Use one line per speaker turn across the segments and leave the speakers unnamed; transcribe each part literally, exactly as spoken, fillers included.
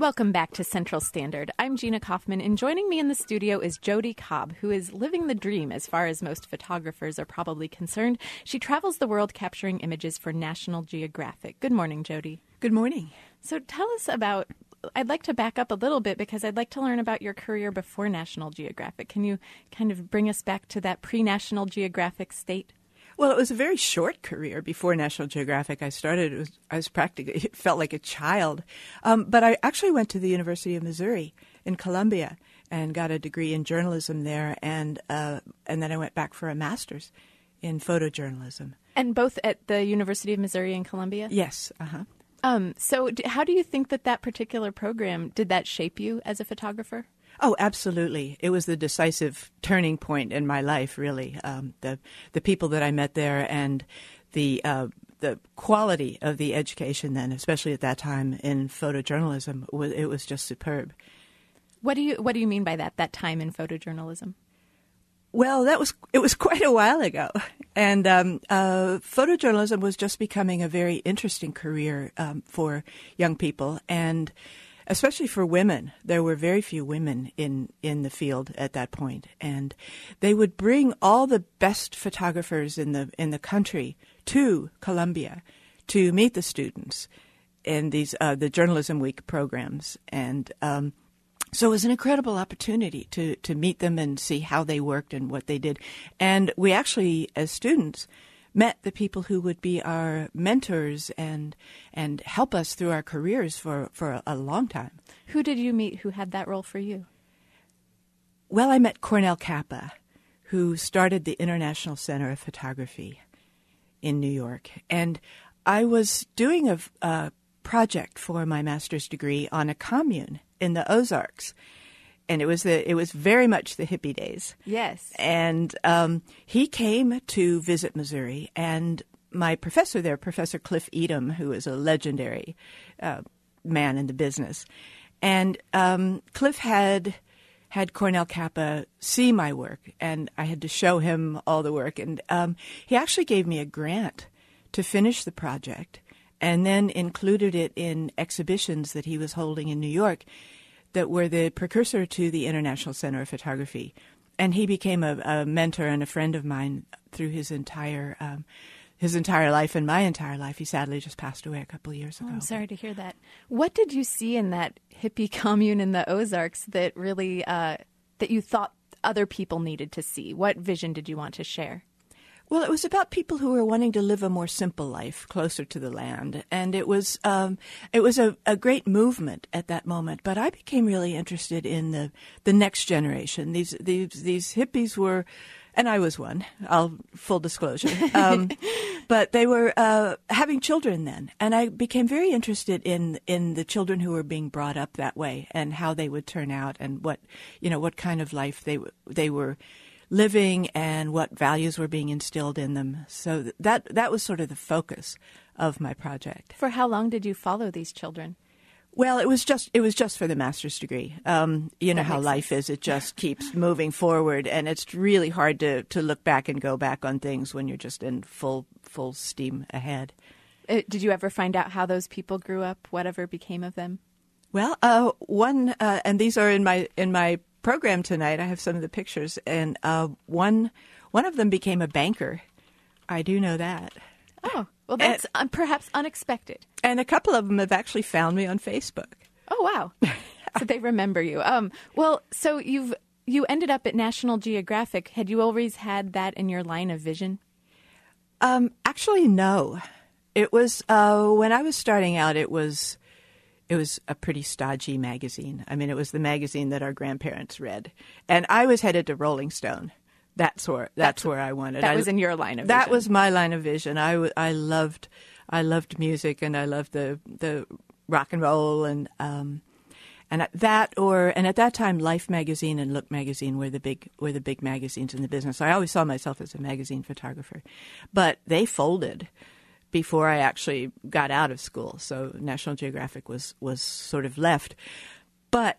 Welcome back to Central Standard. I'm Gina Kaufman, and joining me in the studio is Jody Cobb, who is living the dream as far as most photographers are probably concerned. She travels the world capturing images for National Geographic. Good morning, Jody.
Good morning.
So tell us about, I'd like to back up a little bit because I'd like to learn about your career before National Geographic. Can you kind of bring us back to that pre-National Geographic state?
Well, it was a very short career before National Geographic. I started, it was, I was practically, it felt like a child. Um, but I actually went to the University of Missouri in Columbia and got a degree in journalism there. And, uh, and then I went back for a master's in photojournalism.
And both at the University of Missouri in Columbia?
Yes. Uh-huh.
Um, so d- how do you think that that particular program, did that shape you as a photographer?
Oh, absolutely. It was the decisive turning point in my life, really. Um, the the people that I met there and the uh, the quality of the education then, especially at that time in photojournalism, was, it was just superb.
What do you What do you mean by that? That time in photojournalism?
Well, that was it was quite a while ago, and um, uh, photojournalism was just becoming a very interesting career um, for young people, and especially for women. There were very few women in, in the field at that point, and they would bring all the best photographers in the in the country to Columbia to meet the students in these uh, the Journalism Week programs, and um, so it was an incredible opportunity to to meet them and see how they worked and what they did. And we actually, as students, met the people who would be our mentors and and help us through our careers for, for a long time.
Who did you meet who had that role for you?
Well, I met Cornell Kappa, who started the International Center of Photography in New York. And I was doing a, a project for my master's degree on a commune in the Ozarks. And it was the it was very much the hippie days.
Yes.
And um, he came to visit Missouri, and my professor there, Professor Cliff Edom, who is a legendary uh, man in the business, and um, Cliff had had Cornell Kappa see my work, and I had to show him all the work, and um, he actually gave me a grant to finish the project, and then included it in exhibitions that he was holding in New York that were the precursor to the International Center of Photography. And he became a, a mentor and a friend of mine through his entire um, his entire life and my entire life. He sadly just passed away a couple of years ago.
Oh, I'm sorry to hear that. What did you see in that hippie commune in the Ozarks that really, uh, that you thought other people needed to see? What vision did you want to share?
Well, it was about people who were wanting to live a more simple life, closer to the land, and it was um, it was a, a great movement at that moment. But I became really interested in the, the next generation. These these these hippies were, and I was one. I'll full disclosure, um, but they were uh, having children then, and I became very interested in in the children who were being brought up that way and how they would turn out and what you know what kind of life they they were living and what values were being instilled in them. So that that was sort of the focus of my project.
For how long did you follow these children?
Well, it was just it was just for the master's degree. Um, you know
That
how
makes
life
sense.
is; it just keeps moving forward, and it's really hard to, to look back and go back on things when you're just in full full steam ahead.
Uh, did you ever find out how those people grew up? Whatever became of them?
Well, uh, one, uh, and these are in my in my. program tonight. I have some of the pictures, and uh, one one of them became a banker. I do know that.
Oh, well, that's and, um, perhaps unexpected.
And a couple of them have actually found me on Facebook.
Oh, wow. So they remember you. Um, well, so you've you ended up at National Geographic. Had you always had that in your line of vision?
Um, actually, no. It was uh, when I was starting out. It was. It was a pretty stodgy magazine. I mean, it was the magazine that our grandparents read. And I was headed to Rolling Stone. That's where that's, that's where I wanted.
That
I,
was in your line of
that
vision.
That was my line of vision. I, w- I loved I loved music, and I loved the the rock and roll, and um and at that or and at that time Life magazine and Look magazine were the big were the big magazines in the business. I always saw myself as a magazine photographer. But they folded before I actually got out of school. So National Geographic was, was sort of left. But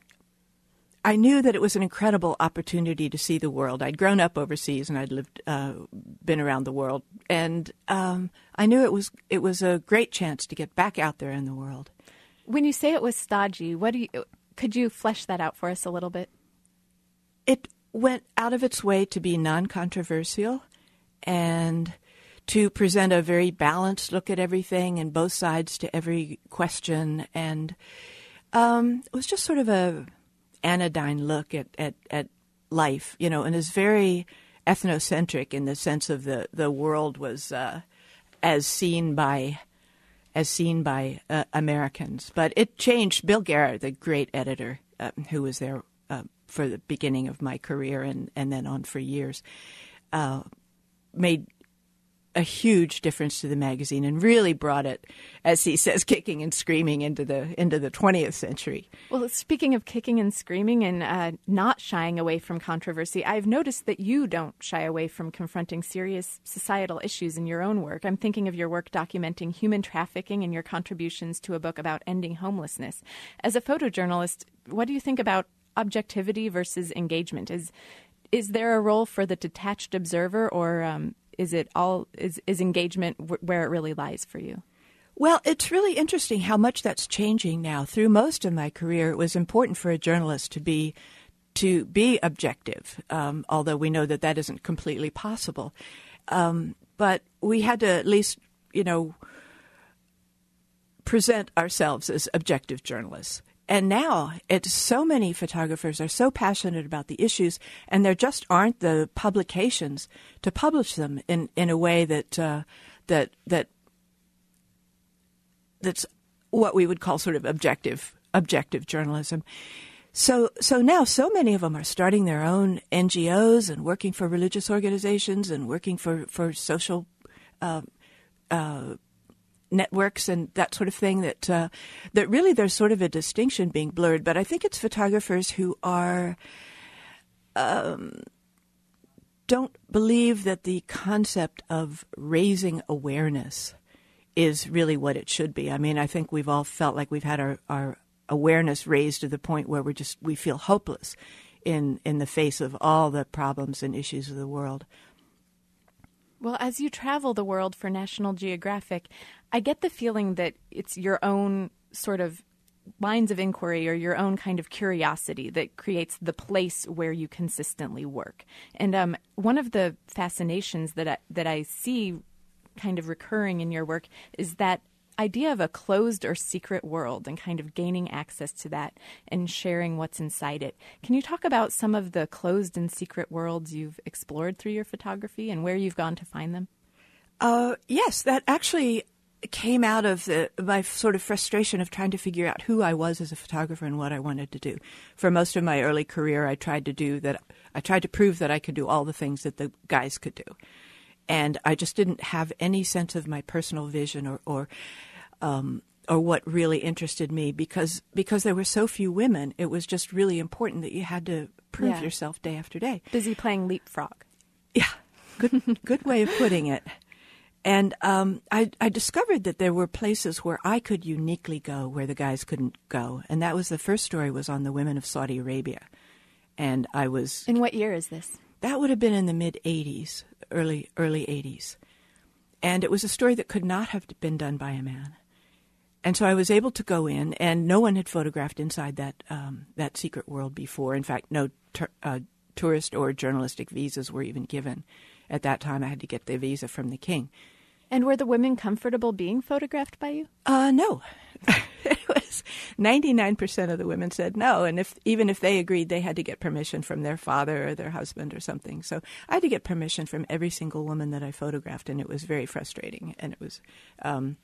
I knew that it was an incredible opportunity to see the world. I'd grown up overseas and I'd lived, uh, been around the world. And um, I knew it was it was a great chance to get back out there in the world.
When you say it was stodgy, what do you, could you flesh that out for us a little bit?
It went out of its way to be non-controversial and to present a very balanced look at everything and both sides to every question. And um, it was just sort of a anodyne look at, at, at life, you know, and is very ethnocentric in the sense of the, the world was uh, as seen by as seen by uh, Americans. But it changed. Bill Garrett, the great editor uh, who was there uh, for the beginning of my career and, and then on for years, uh, made a huge difference to the magazine and really brought it, as he says, kicking and screaming into the into the twentieth century.
Well, speaking of kicking and screaming and uh, not shying away from controversy, I've noticed that you don't shy away from confronting serious societal issues in your own work. I'm thinking of your work documenting human trafficking and your contributions to a book about ending homelessness. As a photojournalist, what do you think about objectivity versus engagement? Is is there a role for the detached observer, or um, Is it all is, is engagement w- where it really lies for you?
Well, it's really interesting how much that's changing now. Through most of my career, it was important for a journalist to be to be objective, um, although we know that that isn't completely possible. Um, but we had to at least, you know, present ourselves as objective journalists. And now it's so many photographers are so passionate about the issues, and there just aren't the publications to publish them in, in a way that uh, that that that's what we would call sort of objective objective journalism. So so now so many of them are starting their own N G Os and working for religious organizations and working for for social Uh, uh, networks and that sort of thing, that uh, that really there's sort of a distinction being blurred. But I think it's photographers who are um, don't believe that the concept of raising awareness is really what it should be. I mean, I think we've all felt like we've had our, our awareness raised to the point where we're just we feel hopeless in in the face of all the problems and issues of the world.
Well, as you travel the world for National Geographic, I get the feeling that it's your own sort of lines of inquiry or your own kind of curiosity that creates the place where you consistently work. And um, one of the fascinations that I, that I see kind of recurring in your work is that idea of a closed or secret world and kind of gaining access to that and sharing what's inside it. Can you talk about some of the closed and secret worlds you've explored through your photography and where you've gone to find them?
Uh, yes, that actually came out of the, my sort of frustration of trying to figure out who I was as a photographer and what I wanted to do. For most of my early career, I tried to do that. I tried to prove that I could do all the things that the guys could do. And I just didn't have any sense of my personal vision or or, um, or what really interested me because because there were so few women. It was just really important that you had to prove
yeah.
yourself day after day.
Busy playing leapfrog.
Yeah, good good way of putting it. And um, I, I discovered that there were places where I could uniquely go where the guys couldn't go. And that was the first story was on the women of Saudi Arabia. And I was...
In what year is this?
That would have been in the mid-eighties, early early eighties. And it was a story that could not have been done by a man. And so I was able to go in, and no one had photographed inside that um, that secret world before. In fact, no tur- uh, tourist or journalistic visas were even given. At that time, I had to get the visa from the king.
And were the women comfortable being photographed by you?
Uh, no. It was ninety-nine percent of the women said no. And if even if they agreed, they had to get permission from their father or their husband or something. So I had to get permission from every single woman that I photographed, and it was very frustrating. And it was um,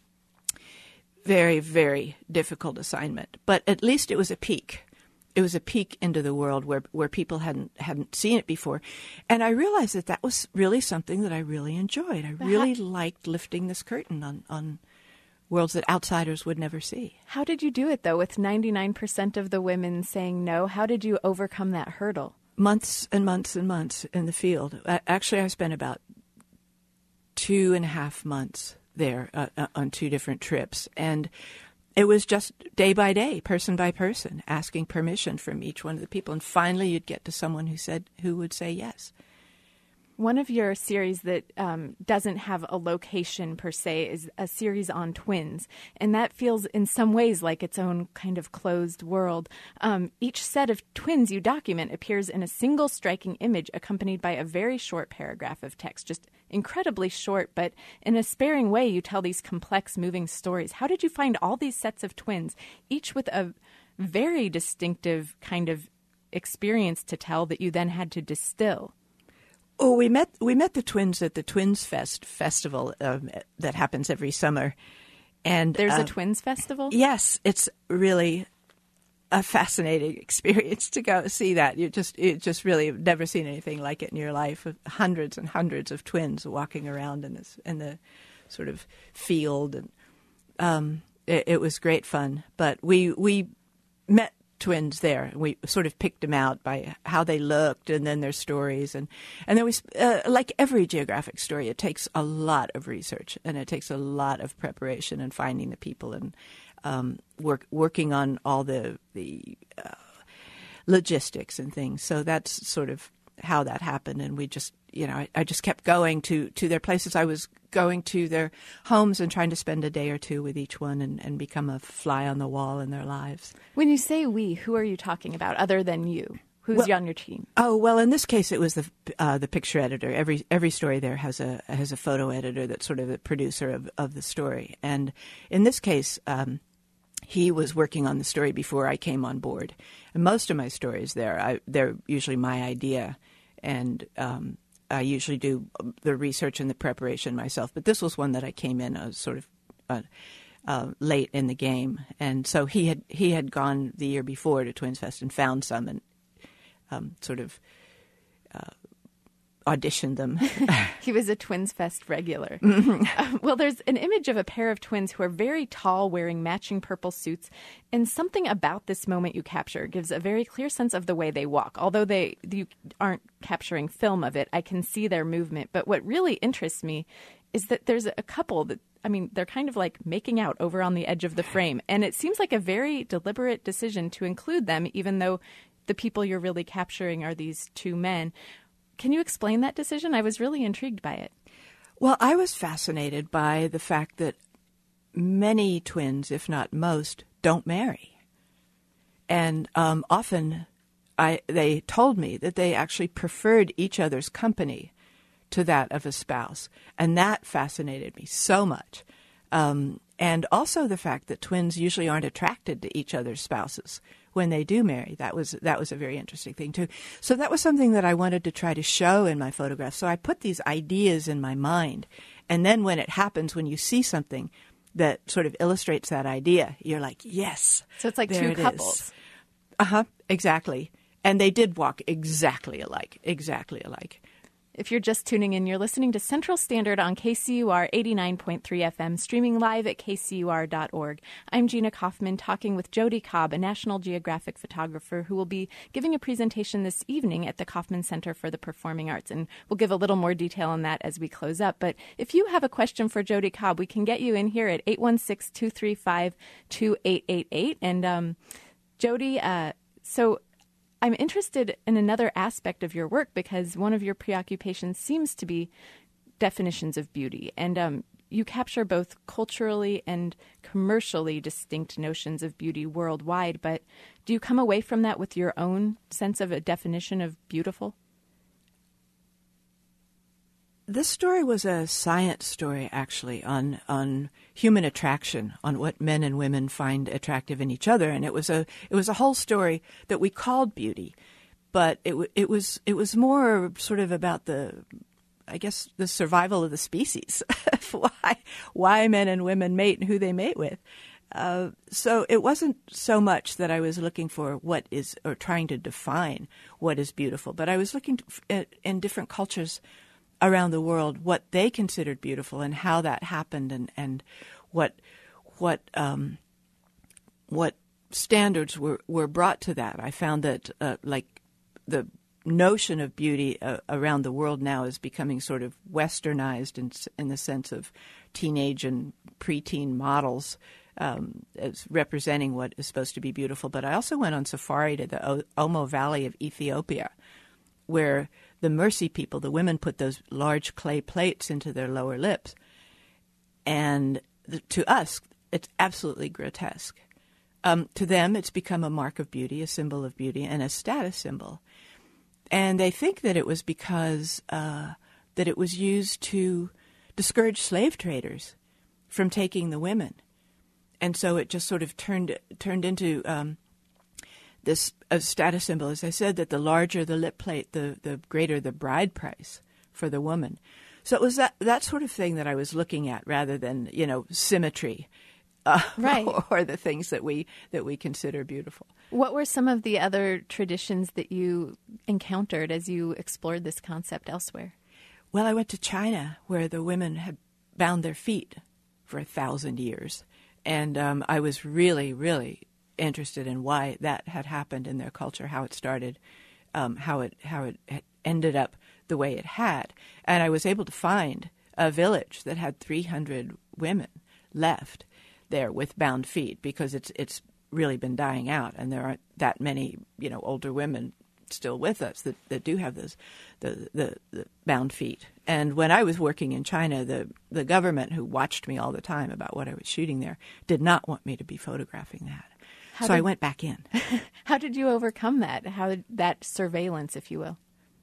very, very difficult assignment. But at least it was a peek. It was a peek into the world where, where people hadn't hadn't seen it before. And I realized that that was really something that I really enjoyed. I really liked lifting this curtain on, on worlds that outsiders would never see.
How did you do it, though, with ninety-nine percent of the women saying no? How did you overcome that hurdle?
Months and months and months in the field. Actually, I spent about two and a half months there uh, on two different trips. And it was just day by day, person by person, asking permission from each one of the people. And finally, you'd get to someone who said, who would say yes.
One of your series that um, doesn't have a location per se is a series on twins, and that feels in some ways like its own kind of closed world. Um, each set of twins you document appears in a single striking image accompanied by a very short paragraph of text, just incredibly short, but in a sparing way you tell these complex, moving stories. How did you find all these sets of twins, each with a very distinctive kind of experience to tell that you then had to distill?
Oh, we met we met the twins at the Twins Fest festival um, that happens every summer, and
there's
uh,
a Twins Festival.
Yes, it's really a fascinating experience to go see that. You just you just really have never seen anything like it in your life. Hundreds and hundreds of twins walking around in this in the sort of field, and um, it, it was great fun. But we we met twins there. We sort of picked them out by how they looked and then their stories. And, and then we, uh, like every geographic story, it takes a lot of research and it takes a lot of preparation and finding the people and um, work, working on all the, the uh, logistics and things. So that's sort of how that happened. And we just, you know, I, I just kept going to, to their places. I was going to their homes and trying to spend a day or two with each one and, and become a fly on the wall in their lives.
When you say we, who are you talking about other than you? Who's
well,
on your team?
Oh, well, in this case, it was the uh, the picture editor. Every every story there has a has a photo editor that's sort of the producer of, of the story. And in this case, um, he was working on the story before I came on board. And most of my stories there, I, they're usually my idea. And um I usually do the research and the preparation myself, but this was one that I came in uh, sort of uh, uh, late in the game, and so he had he had gone the year before to Twins Fest and found some and um, sort of uh, auditioned them.
He was a Twins Fest regular.
Mm-hmm.
Uh, well, there's an image of a pair of twins who are very tall, wearing matching purple suits, and something about this moment you capture gives a very clear sense of the way they walk. Although they you aren't capturing film of it, I can see their movement. But what really interests me is that there's a couple that, I mean, they're kind of like making out over on the edge of the frame. And it seems like a very deliberate decision to include them, even though the people you're really capturing are these two men. Can you explain that decision? I was really intrigued by it.
Well, I was fascinated by the fact that many twins, if not most, don't marry. And um, often I, they told me that they actually preferred each other's company to that of a spouse. And that fascinated me so much. Um, and also the fact that twins usually aren't attracted to each other's spouses when they do marry. That was that was a very interesting thing, too. So that was something that I wanted to try to show in my photographs. So I put these ideas in my mind. And then when it happens, when you see something that sort of illustrates that idea, you're like, yes.
So it's like two couples.
Uh-huh, exactly. And they did walk exactly alike, exactly alike.
If you're just tuning in, you're listening to Central Standard on K C U R eighty-nine point three F M, streaming live at k c u r dot org. I'm Gina Kaufman, talking with Jody Cobb, a National Geographic photographer who will be giving a presentation this evening at the Kaufman Center for the Performing Arts. And we'll give a little more detail on that as we close up. But if you have a question for Jody Cobb, we can get you in here at eight one six, two three five, two eight eight eight. And um, Jody, uh, so... I'm interested in another aspect of your work because one of your preoccupations seems to be definitions of beauty. And um, you capture both culturally and commercially distinct notions of beauty worldwide. But do you come away from that with your own sense of a definition of beautiful?
This story was a science story, actually, on on human attraction, on what men and women find attractive in each other, and it was a it was a whole story that we called beauty, but it it was it was more sort of about the, I guess, the survival of the species, why why men and women mate and who they mate with. Uh, so it wasn't so much that I was looking for what is or trying to define what is beautiful, but I was looking to, at, in different cultures around the world what they considered beautiful and how that happened and, and what what um, what standards were, were brought to that. I found that uh, like the notion of beauty uh, around the world now is becoming sort of westernized in, in the sense of teenage and preteen models um, as representing what is supposed to be beautiful. But I also went on safari to the o- Omo Valley of Ethiopia, where the Mercy people, the women put those large clay plates into their lower lips. And th- to us, it's absolutely grotesque. Um, to them, it's become a mark of beauty, a symbol of beauty, and a status symbol. And they think that it was because uh, that it was used to discourage slave traders from taking the women. And so it just sort of turned turned into um, this a status symbol. As I said, that the larger the lip plate, the, the greater the bride price for the woman. So it was that, that sort of thing that I was looking at rather than, you know, symmetry. Uh,
right.
Or the things that we that we consider beautiful.
What were some of the other traditions that you encountered as you explored this concept elsewhere?
Well, I went to China, where the women had bound their feet for a thousand years. And um, I was really, really interested in why that had happened in their culture, how it started, um, how it how it ended up the way it had. And I was able to find a village that had three hundred women left there with bound feet, because it's it's really been dying out, and there aren't that many, you know, older women still with us that, that do have those the, the the bound feet. And when I was working in China, the the government, who watched me all the time about what I was shooting there, did not want me to be photographing that. How so did, I went back in.
How did you overcome that? How did that surveillance, if you will?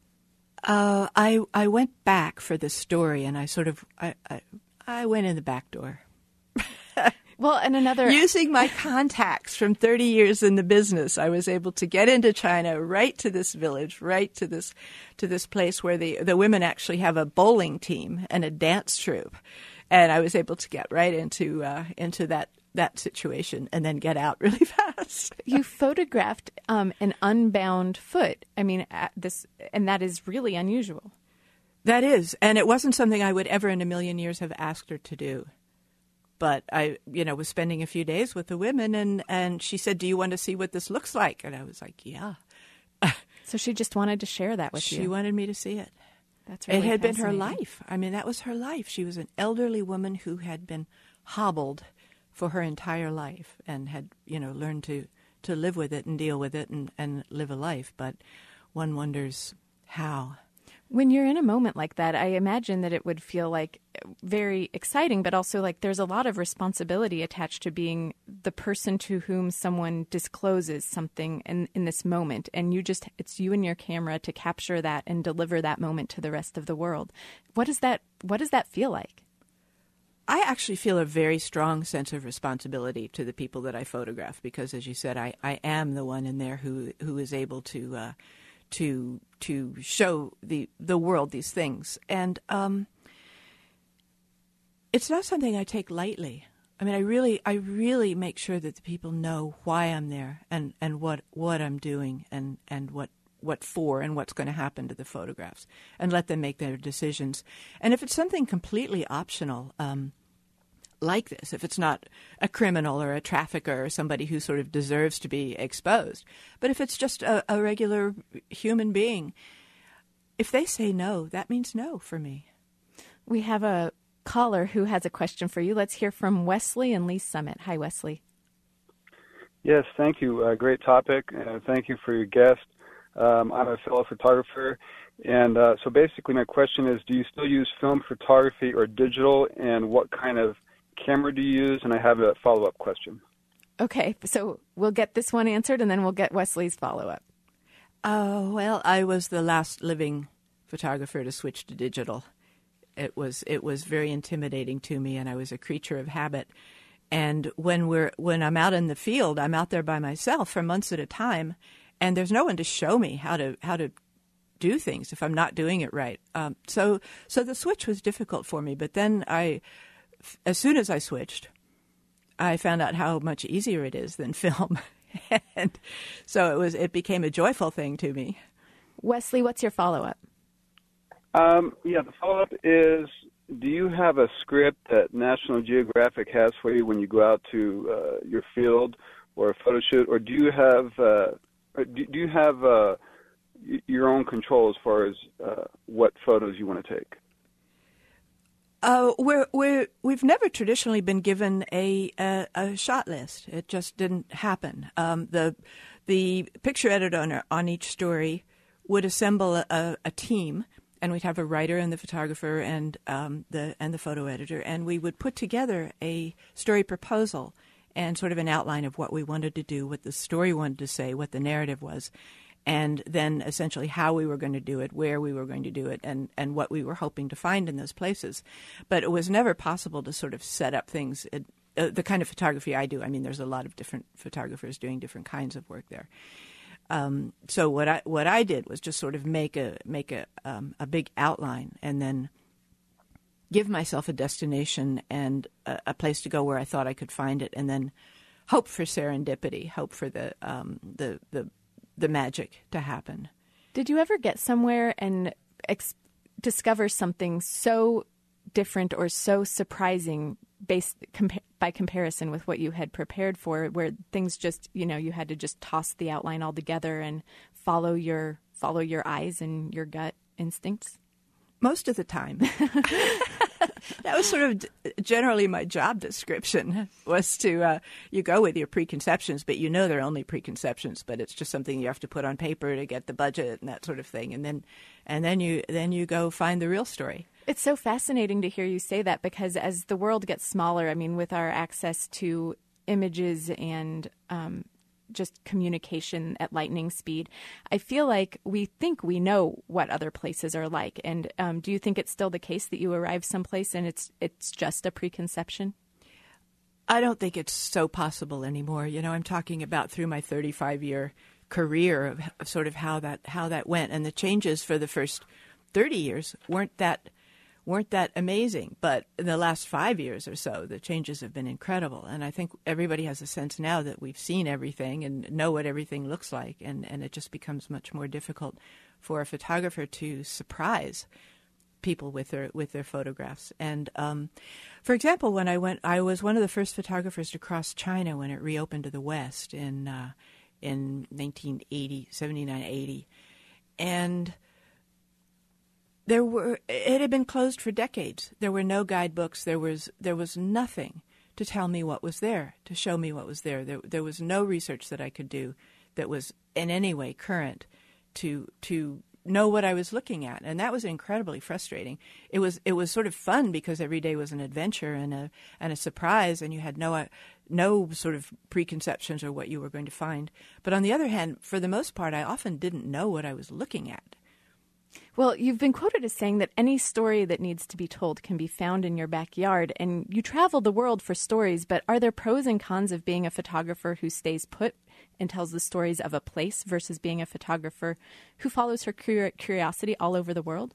Uh, I I went back for the story, and I sort of I I, I went in the back door.
Well, and another...
Using my contacts from thirty years in the business, I was able to get into China, right to this village, right to this to this place where the, the women actually have a bowling team and a dance troupe. And I was able to get right into uh, into that, that situation and then get out really fast.
You photographed um, an unbound foot. I mean, uh, this, and that is really unusual.
That is. And it wasn't something I would ever in a million years have asked her to do. But I, you know, was spending a few days with the women, and, and she said, "Do you want to see what this looks like?" And I was like, "Yeah."
So she just wanted to share that with
she
you.
She wanted me to see it.
That's really
It had been her
fascinating.
life. I mean, that was her life. She was an elderly woman who had been hobbled for her entire life and had, you know, learned to, to live with it and deal with it and, and live a life. But one wonders how.
When you're in a moment like that, I imagine that it would feel like very exciting, but also like there's a lot of responsibility attached to being the person to whom someone discloses something in, in this moment. And you just, it's you and your camera to capture that and deliver that moment to the rest of the world. What does that, what does that feel like?
I actually feel a very strong sense of responsibility to the people that I photograph, because, as you said, I, I am the one in there who, who is able to, uh, to to show the the world these things. And um, it's not something I take lightly. I mean, I really I really make sure that the people know why I'm there and, and what, what I'm doing and, and what, what for and what's going to happen to the photographs, and let them make their decisions. And if it's something completely optional, um, like this, if it's not a criminal or a trafficker or somebody who sort of deserves to be exposed, but if it's just a, a regular human being, if they say no, that means no for me.
We have a caller who has a question for you. Let's hear from Wesley in Lee Summit. Hi, Wesley.
Yes, thank you. Uh, great topic. Uh, thank you for your guest. Um, I'm a fellow photographer. And uh, so basically my question is, do you still use film photography or digital, and what kind of camera do you use? And I have a follow-up question.
Okay, so we'll get this one answered, and then we'll get Wesley's follow-up.
Oh, well, I was the last living photographer to switch to digital. It was it was very intimidating to me, and I was a creature of habit. And when we're when I'm out in the field, I'm out there by myself for months at a time, and there's no one to show me how to how to do things if I'm not doing it right. Um, so so the switch was difficult for me, but then I. As soon as I switched, I found out how much easier it is than film. And so it was. It became a joyful thing to me.
Wesley, what's your follow-up?
Um, yeah, the follow-up is, do you have a script that National Geographic has for you when you go out to uh, your field or a photo shoot, or do you have uh, do, do you have uh, your own control as far as uh, what photos you want to take?
Uh, we're, we're, we've never traditionally been given a, a, a shot list. It just didn't happen. Um, the the picture editor on, on each story would assemble a, a, a team, and we'd have a writer and the photographer and um, the and the photo editor, and we would put together a story proposal and sort of an outline of what we wanted to do, what the story wanted to say, what the narrative was, and then essentially how we were going to do it, where we were going to do it, and, and what we were hoping to find in those places. But it was never possible to sort of set up things, it, uh, the kind of photography I do. I mean, there's a lot of different photographers doing different kinds of work there. Um, so what I what I did was just sort of make a make a um, a big outline, and then give myself a destination and a, a place to go where I thought I could find it, and then hope for serendipity, hope for the um, the the the magic to happen.
Did you ever get somewhere and ex- discover something so different or so surprising based compa- by comparison with what you had prepared for, where things just, you know, you had to just toss the outline all together and follow your follow your eyes and your gut instincts?
Most of the time. That was sort of generally my job description, was to, uh, you go with your preconceptions, but you know they're only preconceptions, but it's just something you have to put on paper to get the budget and that sort of thing. And then, and then you, then you go find the real story.
It's so fascinating to hear you say that, because as the world gets smaller, I mean, with our access to images and um, just communication at lightning speed, I feel like we think we know what other places are like. And um, do you think it's still the case that you arrive someplace and it's it's just a preconception?
I don't think it's so possible anymore. You know, I'm talking about through my thirty-five year career of, of sort of how that how that went, and the changes for the first thirty years weren't that weren't that amazing. But in the last five years or so, the changes have been incredible. And I think everybody has a sense now that we've seen everything and know what everything looks like. And, and it just becomes much more difficult for a photographer to surprise people with their with their photographs. And um, for example, when I went, I was one of the first photographers to cross China when it reopened to the West in uh, in nineteen eighty, seventy-nine, eighty. And There were it had been closed for decades. There were no guidebooks. There was there was nothing to tell me what was there, to show me what was there. There there was no research that I could do that was in any way current to to know what I was looking at, and that was incredibly frustrating. It was it was sort of fun because every day was an adventure and a and a surprise, and you had no no sort of preconceptions or what you were going to find. But on the other hand, for the most part, I often didn't know what I was looking at.
Well, you've been quoted as saying that any story that needs to be told can be found in your backyard, and you travel the world for stories, but are there pros and cons of being a photographer who stays put and tells the stories of a place versus being a photographer who follows her cur- curiosity all over the world?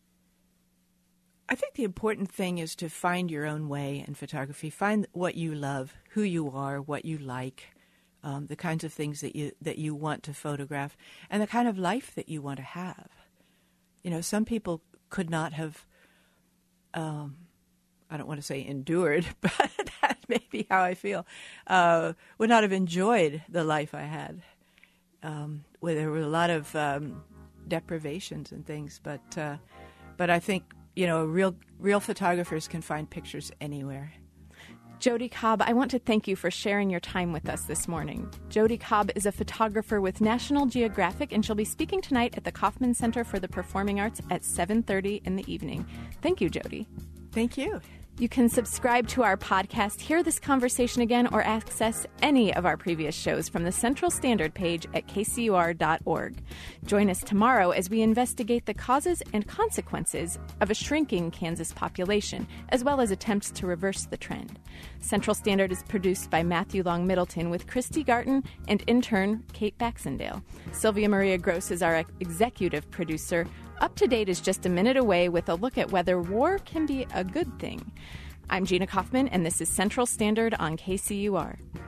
I think the important thing is to find your own way in photography. Find what you love, who you are, what you like, um, the kinds of things that you that you want to photograph, and the kind of life that you want to have. You know, some people could not have, um, I don't want to say endured, but that may be how I feel, uh, would not have enjoyed the life I had, um, where there were a lot of um, deprivations and things. But uh, but I think, you know, real real photographers can find pictures anywhere.
Jodi Cobb, I want to thank you for sharing your time with us this morning. Jodi Cobb is a photographer with National Geographic, and she'll be speaking tonight at the Kaufman Center for the Performing Arts at seven thirty in the evening. Thank you, Jodi.
Thank you.
You can subscribe to our podcast, hear this conversation again, or access any of our previous shows from the Central Standard page at k c u r dot org. Join us tomorrow as we investigate the causes and consequences of a shrinking Kansas population, as well as attempts to reverse the trend. Central Standard is produced by Matthew Long Middleton with Christy Garton and intern Kate Baxendale. Sylvia Maria Gross is our executive producer. Up to Date is just a minute away with a look at whether war can be a good thing. I'm Gina Kaufman, and this is Central Standard on K C U R.